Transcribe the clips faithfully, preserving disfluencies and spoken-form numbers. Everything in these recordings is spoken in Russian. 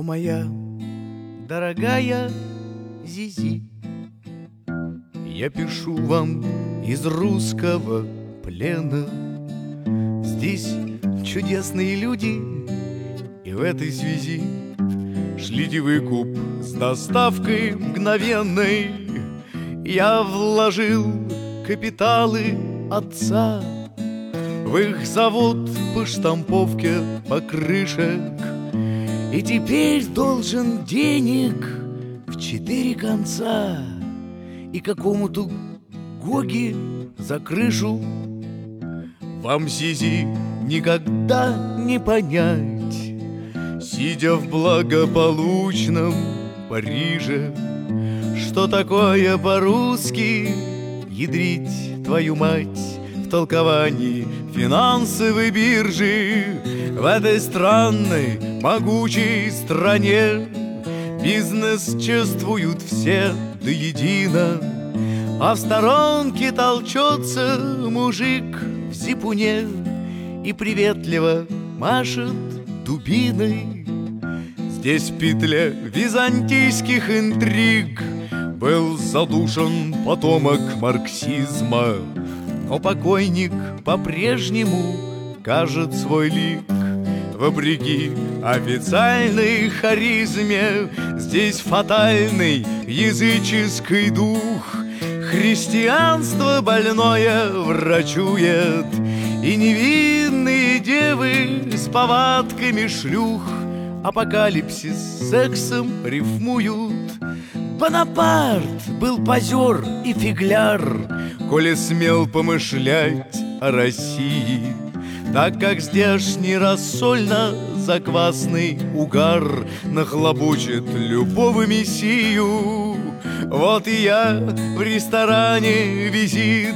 моя дорогая Зизи, я пишу вам из русского плена. Здесь чудесные люди, и в этой связи шлите выкуп с доставкой мгновенной. Я вложил капиталы отца в их завод по штамповке покрышек, и теперь должен денег в четыре конца и какому-то Гоге за крышу. Вам, Зизи, никогда не понять, сидя в благополучном Париже, что такое по-русски ядрить твою мать в толковании финансовой биржи. В этой странной, могучей стране бизнес чествуют все до едино, а в сторонке толчется мужик в зипуне и приветливо машет дубиной. Здесь в петле византийских интриг был задушен потомок марксизма, но покойник по-прежнему кажет свой лик. Вопреки официальной харизме, здесь фатальный языческий дух. Христианство больное врачует, и невинные девы с повадками шлюх апокалипсис с сексом рифмуют. Бонапарт был позер и фигляр, коли смел помышлять о России, так как здешний рассольно-заквасный угар нахлобучит любого мессию. Вот и я в ресторане «Визит»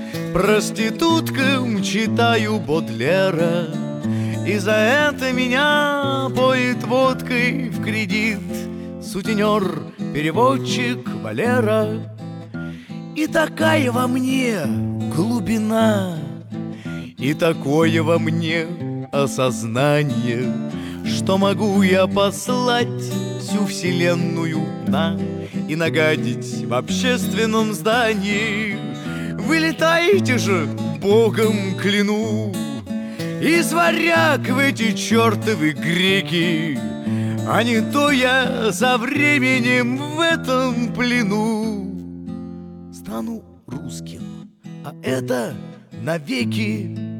проституткам читаю Бодлера, и за это меня поет водкой в кредит сутенер, переводчик Валера. И такая во мне глубина, и такое во мне осознание, что могу я послать всю вселенную на и нагадить в общественном здании. Вылетайте же, Богом кляну, из варяг в эти чертовы греки, а не то я со временем в этом плену стану русским, а это навеки.